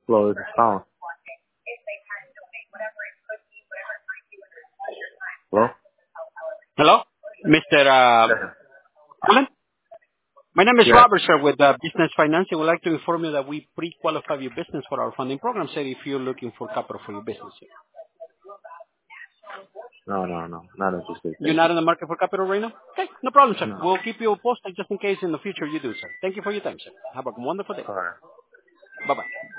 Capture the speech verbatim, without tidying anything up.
Hello, this is Colin. Hello? Hello, Mister Uh, Yeah. Cullen? My name is Yeah. Robert, sir, with uh, Business Finance. I would like to inform you that we pre-qualify your business for our funding program, sir, if you're looking for capital for your business. Sir. No, no, no. Not interested. You're Thank not you. in the market for capital right now? Okay, no problem, sir. No. We'll keep you posted just in case in the future you do, sir. Thank you for your time, sir. Have a wonderful day. All right. Bye-bye.